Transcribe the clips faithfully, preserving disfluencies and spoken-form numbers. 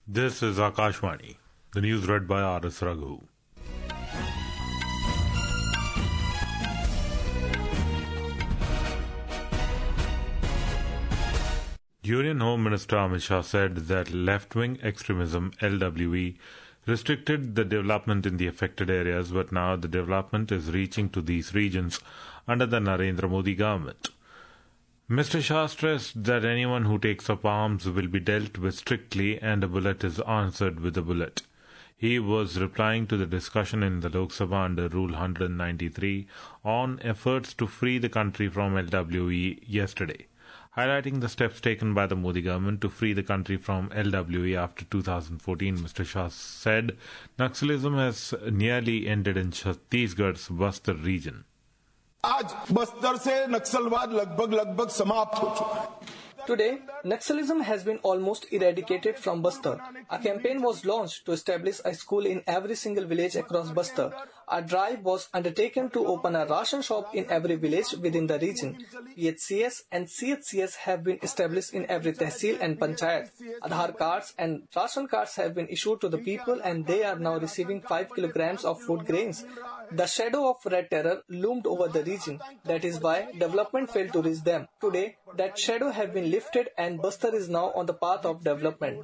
This is Akashvani. The news read by R S Raghu. Union Home Minister Amit Shah said that left-wing extremism, L W E, restricted the development in the affected areas, but now the development is reaching to these regions under the Narendra Modi government. Mister Shah stressed that anyone who takes up arms will be dealt with strictly and a bullet is answered with a bullet. He was replying to the discussion in the Lok Sabha under Rule one ninety-three on efforts to free the country from L W E yesterday. Highlighting the steps taken by the Modi government to free the country from L W E after two thousand fourteen, Mister Shah said Naxalism has nearly ended in Chhattisgarh's Bastar region. आज बस्तर से नक्सलवाद लगभग लगभग समाप्त हो चुका है. Today, Naxalism has been almost eradicated from Bastar. A campaign was launched to establish a school in every single village across Bastar. A drive was undertaken to open a ration shop in every village within the region. P H C S and C H C S have been established in every tehsil and panchayat. Aadhaar cards and ration cards have been issued to the people and they are now receiving five kilograms of food grains. The shadow of red terror loomed over the region. That is why development failed to reach them. Today, that shadow has been lifted and Bastar is now on the path of development.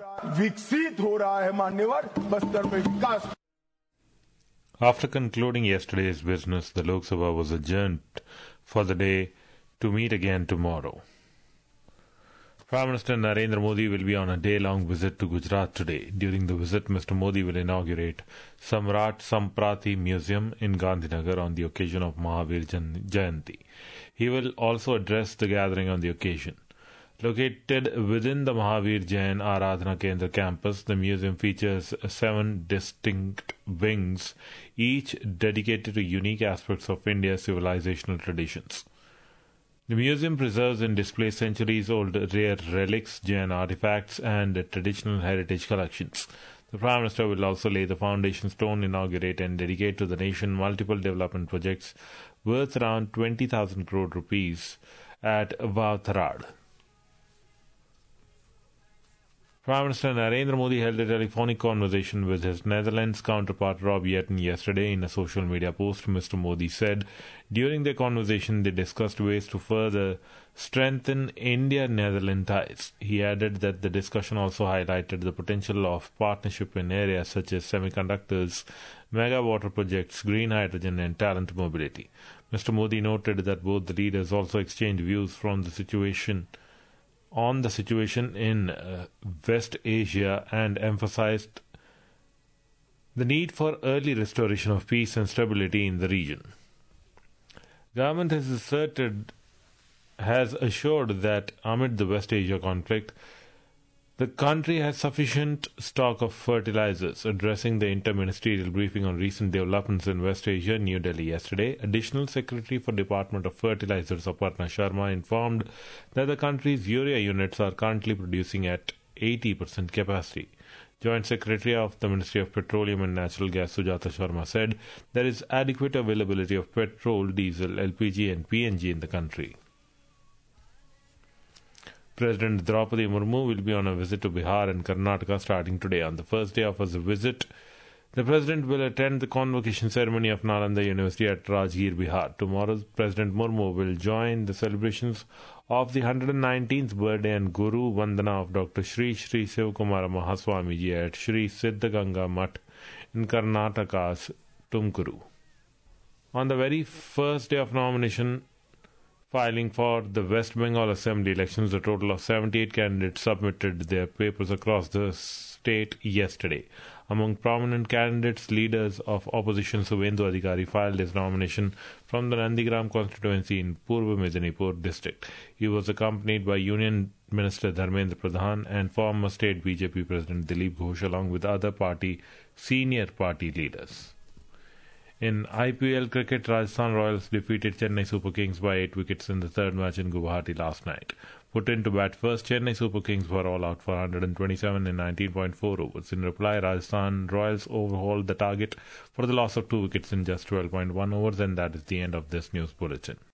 After concluding yesterday's business, the Lok Sabha was adjourned for the day to meet again tomorrow. Prime Minister Narendra Modi will be on a day-long visit to Gujarat today. During the visit, Mister Modi will inaugurate Samrat Samprati Museum in Gandhinagar on the occasion of Mahavir Jayanti. He will also address the gathering on the occasion. Located within the Mahavir Jain Aradhana Kendra campus, the museum features seven distinct wings, each dedicated to unique aspects of India's civilizational traditions. The museum preserves and displays centuries-old rare relics, Jain artifacts, and traditional heritage collections. The Prime Minister will also lay the foundation stone, inaugurate and dedicate to the nation multiple development projects worth around twenty thousand crore rupees at Vautharad. Prime Minister Narendra Modi held a telephonic conversation with his Netherlands counterpart Rob Jetten yesterday. In a social media post, Mister Modi said during their conversation they discussed ways to further strengthen India-Netherlands ties. He added that the discussion also highlighted the potential of partnership in areas such as semiconductors, mega water projects, green hydrogen and talent mobility. Mister Modi noted that both the leaders also exchanged views from the situation on the situation in uh, West Asia and emphasized the need for early restoration of peace and stability in the region. Government has asserted, has assured that amid the West Asia conflict, the country has sufficient stock of fertilizers. Addressing the inter-ministerial briefing on recent developments in West Asia, New Delhi yesterday, Additional Secretary for Department of Fertilizers Aparna Sharma informed that the country's urea units are currently producing at eighty percent capacity. Joint Secretary of the Ministry of Petroleum and Natural Gas Sujata Sharma said there is adequate availability of petrol, diesel, L P G and P N G in the country. President Draupadi Murmu will be on a visit to Bihar and Karnataka starting today. On the first day of his visit, the President will attend the convocation ceremony of Nalanda University at Rajgir, Bihar. Tomorrow, President Murmu will join the celebrations of the one hundred nineteenth birthday and Guru Vandana of Doctor Shri Shri Sivakumara Mahaswamiji at Shri Siddhaganga Mutt in Karnataka's Tumkuru. On the very first day of nomination filing for the West Bengal Assembly elections, a total of seventy-eight candidates submitted their papers across the state yesterday. Among prominent candidates, leaders of opposition Suvendu Adhikari filed his nomination from the Nandigram constituency in Purva Medinipur district. He was accompanied by Union Minister Dharmendra Pradhan and former state B J P President Dilip Ghosh along with other party senior party leaders. In I P L cricket, Rajasthan Royals defeated Chennai Super Kings by eight wickets in the third match in Guwahati last night. Put in to bat first, Chennai Super Kings were all out for one hundred twenty-seven in nineteen point four overs. In reply, Rajasthan Royals overhauled the target for the loss of two wickets in just twelve point one overs, and that is the end of this news bulletin.